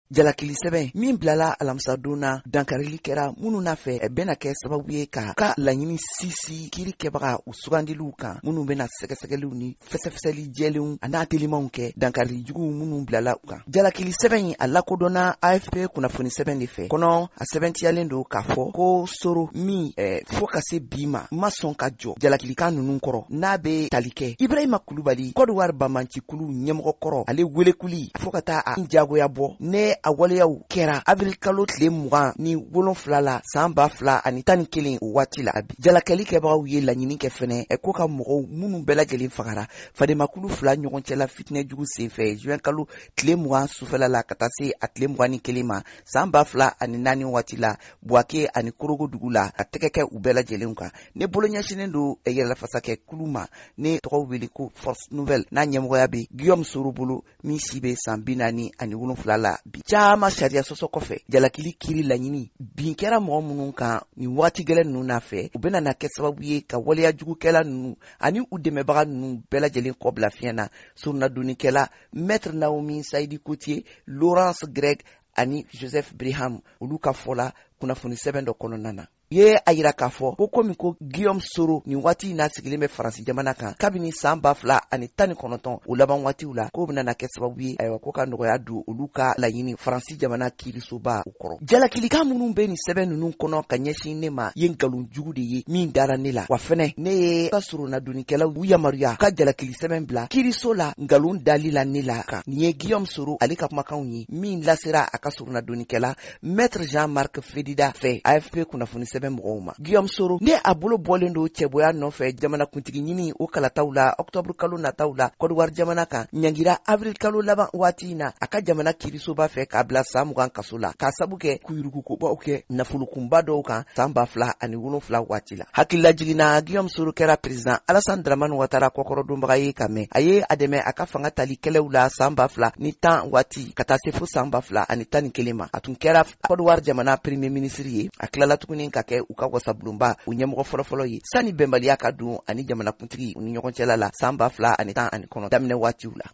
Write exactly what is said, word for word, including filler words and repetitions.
jalakili sɛbɛn min bilala alamisadonna dankarili kɛra minnu nafɛ bɛna kɛ sababu ye ka ka laɲini sisi kiiri kɛbaga u sugandiliw kan minnu bɛna sɛgɛsɛgɛliw ni fɛsɛfɛsɛli jɛlenw a n'a telimanw kɛ dankarili juguw minnu bilala u kan. jalakili sɛbɛn a lakodɔnna A F P kunnafoni sɛbɛn de fɛ kɔnɔ a sɛbɛntiyalen don k'a fɔ ko soro min eh, fo ka se bi ma ma sɔn ka jɔ jalakilikan ninnu kɔrɔ n'a bɛ tali kɛ. Ibrahima Kulubali Kɔdiwari Bamancikulu ɲɛmɔgɔ kɔrɔ ale welekuli fo ka taa a jagoya bɔ ne a waleyaw kɛra avril kalo tile mugan ni wolonfila la san ba fila ani tan ni kelen o waati la bi. jalakɛli kɛbagaw ye laɲini kɛ fɛnɛ ko ka mɔgɔw minnu bɛɛ lajɛlen fagara fademakulu fila ɲɔgɔn cɛla fitinɛ jugu senfɛ juin kalo tile mugan sufɛla la ka taa se a tile mugan ni kelen ma san ba fila ani naani waati la Buwake ani Korogo dugu la ka tɛgɛ kɛ u bɛɛ lajɛlen kan. ne bolo ɲɛsinen don yɛrɛlafasakɛ kulu ma ne tɔgɔ wele ko Force Nouvelle n'a ɲɛmɔgɔya bɛ Guillaume Soro bolo min si bɛ san bi naani ani wolonfila la bi. Caama sariya sɔsɔ kɔfɛ jalakili kiiri laɲini bin kɛra mɔgɔ minnu kan nin waati gɛlɛn ninnu na fɛ u bɛna na kɛ sababu ye ka waleya jugukɛla ninnu ani u dɛmɛbaga ninnu bɛɛ lajɛlen kɔbila fiɲɛ na. surunadonnikɛla Maître Naomi Saidi Kotié, Laurence Greg ani Joseph Briham olu ka fɔla kunnafoni sɛbɛn dɔ kɔnɔna na. ye a yira k'a fɔ ko komi ko Guillaume Soro nin waati n'a sigilen bɛ Faransi jamana kan kabini san ba fila ani tan ni kɔnɔntɔn o laban waatiw la ko bɛna na kɛ sababu ye ayiwa ko ka nɔgɔya don olu ka laɲini Faransi jamana kiirisoba u kɔrɔ. jalakilikan minnu bɛ nin sɛbɛn ninnu kɔnɔ ka ɲɛsin ne ma ye nkalon jugu de ye min dara ne la wa fɛnɛ ne ye ka surunadonnikɛlaw u yamaruya ka jalakili sɛbɛn bila kiiriso la nkalon dali la ne la kan. nin ye Guillaume Soro ale ka kumakanw ye min lasera a ka surunadonnikɛla Maître Jean-Marc Fedida fɛ A F P kunnafoni sɛbɛn mɔgɔw ma. Guillaume Soro ne a bolo bɔlen don cɛboya nɔfɛ jamanakuntigi ɲini o kalataw la octobre kalo nataw la Kɔdiwari jamana kan ɲangira avril kalo laban waati na a ka jamana kiirisoba fɛ k'a bila san mugan kaso la k'a sabu kɛ kuyurugukobaw kɛ nafolokunba dɔw kan san ba fila ani wolonfila waati la. hakililajiginna Guillaume Soro kɛra président Alassane Dramane Ouattara kɔkɔrɔdonbaga ye ka mɛn a ye a dɛmɛ a ka fanga tali kɛlɛw la san ba fila ni tan waati ka taa se fo san ba fila ani tan ni kelen ma. a tun kɛra Kɔdiwari jamana premier ministre ye a tilala tuguni ka kɛ u ka wasabulonba u ɲɛmɔgɔ fɔlɔfɔlɔ ye sani bɛnbaliya ka don ani jamanakuntigi u ni ɲɔgɔn cɛla la san ba fila ani tan ani kɔnɔ daminɛ waatiw la.